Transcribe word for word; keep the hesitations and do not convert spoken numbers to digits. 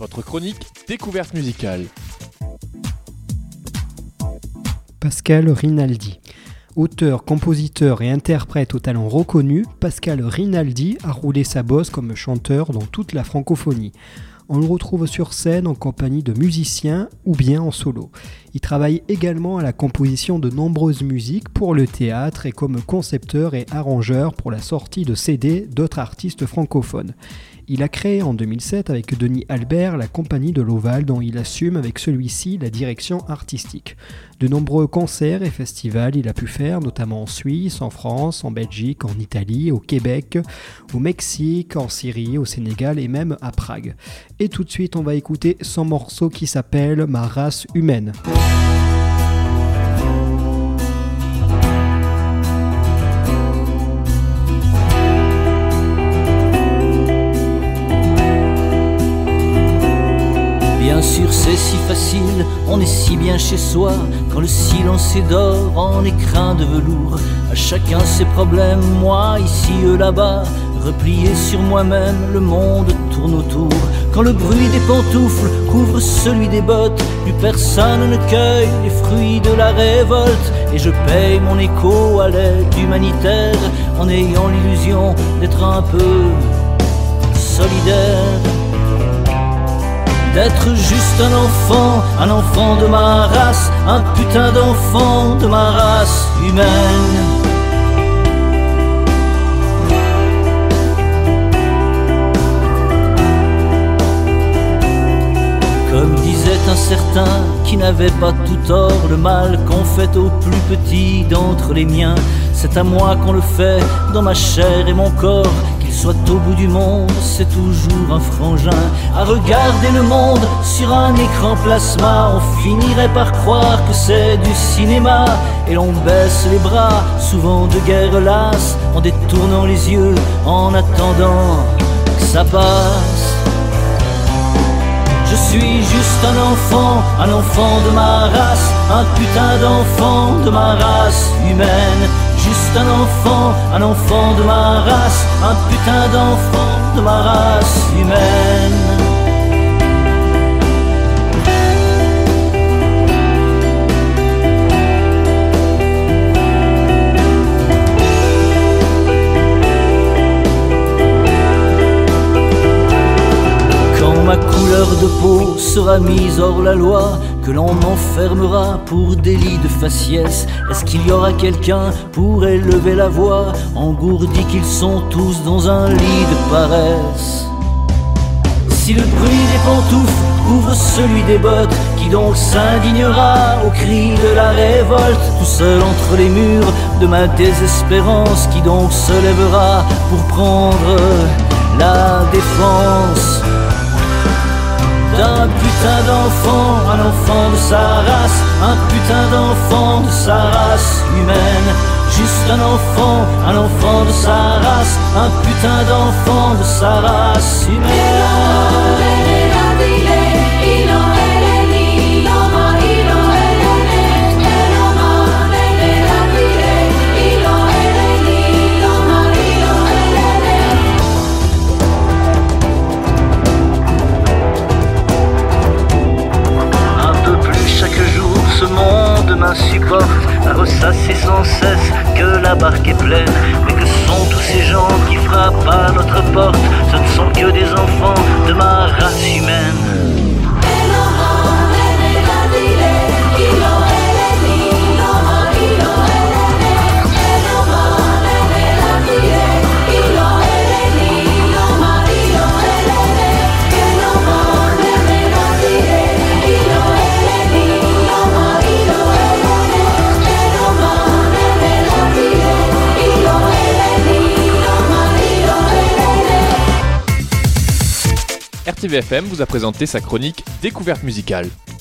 Votre chronique découverte musicale. Pascal Rinaldi. Auteur, compositeur et interprète au talent reconnu, Pascal Rinaldi a roulé sa bosse comme chanteur dans toute la francophonie. On le retrouve sur scène en compagnie de musiciens ou bien en solo. Il travaille également à la composition de nombreuses musiques pour le théâtre et comme concepteur et arrangeur pour la sortie de C D d'autres artistes francophones. Il a créé en deux mille sept avec Denis Albert la compagnie de l'Oval dont il assume avec celui-ci la direction artistique. De nombreux concerts et festivals il a pu faire, notamment en Suisse, en France, en Belgique, en Italie, au Québec, au Mexique, en Syrie, au Sénégal et même à Prague. Et tout de suite, on va écouter son morceau qui s'appelle « Ma race humaine ». Bien sûr c'est si facile, on est si bien chez soi. Quand le silence est d'or en écrin de velours, à chacun ses problèmes, moi ici, eux là-bas. Replié sur moi-même, le monde tourne autour. Quand le bruit des pantoufles couvre celui des bottes, plus personne ne cueille les fruits de la révolte. Et je paye mon écho à l'aide humanitaire, en ayant l'illusion d'être un peu solidaire. D'être juste un enfant, un enfant de ma race, un putain d'enfant de ma race humaine. Comme disait un certain qui n'avait pas tout tort, le mal qu'on fait au plus petit d'entre les miens, c'est à moi qu'on le fait dans ma chair et mon corps. Qu'il soit au bout du monde, c'est toujours un frangin. À regarder le monde sur un écran plasma, on finirait par croire que c'est du cinéma. Et l'on baisse les bras, souvent de guerre lasse, en détournant les yeux, en attendant que ça passe. Je suis juste un enfant, un enfant de ma race, un putain d'enfant de ma race humaine. Juste un enfant, un enfant de ma race, un putain d'enfant de ma race humaine. Ma couleur de peau sera mise hors la loi, que l'on m'enfermera pour délit de faciès. Est-ce qu'il y aura quelqu'un pour élever la voix, engourdis qu'ils sont tous dans un lit de paresse? Si le bruit des pantoufles couvre celui des bottes, qui donc s'indignera au cri de la révolte? Tout seul entre les murs de ma désespérance, qui donc se lèvera pour prendre la défense d'un putain d'enfant, un enfant de sa race, un putain d'enfant de sa race humaine. Juste un enfant, un enfant de sa race, un putain d'enfant de sa race humaine. Ce monde m'insupporte, à ressasser sans cesse que la barque est pleine. Mais que sont tous ces gens qui frappent à notre porte? Ce ne sont que des enfants de ma race humaine. R T V F M vous a présenté sa chronique découverte musicale.